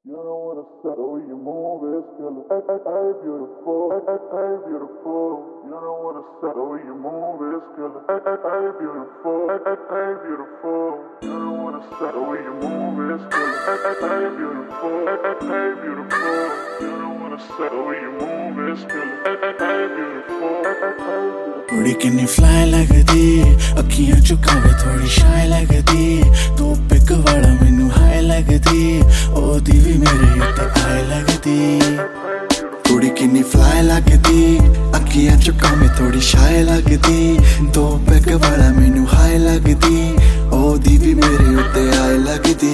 You don't wanna settle, you move, it's killer. Hey, beautiful, hey, beautiful. You don't wanna settle, you move, it's killer. Hey, beautiful, hey, beautiful. You don't wanna settle, you move, it's killer. Hey, beautiful, hey, beautiful. You don't wanna settle, you move, it's killer. Hey, beautiful, hey, beautiful. थोड़ी किन्नी fly लगदी, अखियां चुकावे थोड़ी शाय लगदी, तो pick वाला मैनू हाय लगदी, ओदी भी मेरे उत्ते आए लगदी। थोड़ी किन्नी फ्लाई लगदी, अखियां चुकावे थोड़ी शाय लगदी, तो पिक वाला मैनू हाय लगदी, ओदी भी मेरे उत्ते आए लगदी।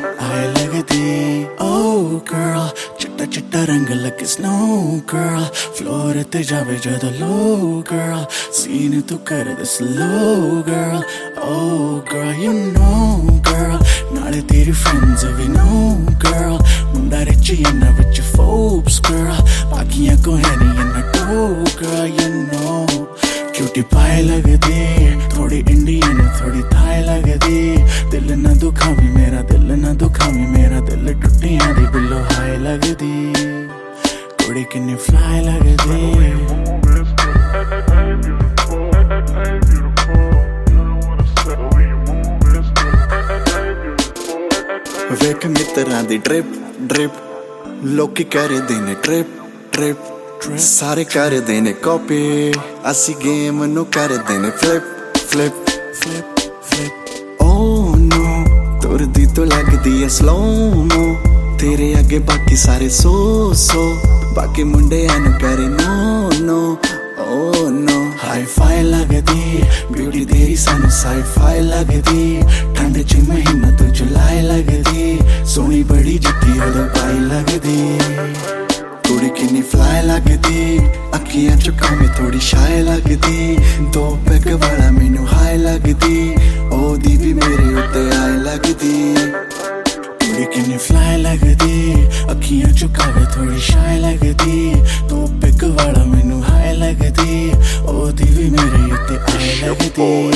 Oh girl, चिट्टा चिट्टा रंग लगे snow girl, फ्लोर ते जावे जदों low girl, सीन तू कर दे slow girl। Oh girl, you know girl, नाले तेरी friends we know girl, मुंडा रिच इन्ना विच phobes girl, बाकियां को है नहीं इन्ना toe girl, you know। Cutie पाए लगदी, थोड़ी इंडियन थोड़ी थाई लगदी, दिल ना दुखावी मेरा दिल ना दुखावी मेरा दिल टुटियां दी बिल्लो हाय लगदी, कुड़ी किन्नी फ्लाई लगदी। वेख मित्रां दी ड्रिप ड्रिप, लोकी करदे ने ट्रिप ट्रिप, सारे करदे ने कॉपी, असी गेम नू करदे ने flip flip flip flip. Oh no तुरदी तो लगदी है स्लो मो, तेरे आगे बाकी सारे सो बाकी मुंडे एन करे no no. Oh no hi fi लगदी, ब्यूटी तेरी सानू साई फाई लगदी, ठंड च महीना तो जुलाई लगदी, सोनी बड़ी जिद्दी उदों पाई लगदी। कुड़ी किन्नी फ्लाई लगदी, अखियां चुकावे थोड़ी शाय लगदी, दो पैग वाला मैनू हाय लगदी, ओदी भी मेरे उत्ते आए लगदी। कुड़ी किन्नी फ्लाई लगदी, अखियां चुकावे थोड़ी शाय लगदी, दो पैग वाला मैनू हाय लगदी, ओदी भी मेरे उत्ते आए लगदी।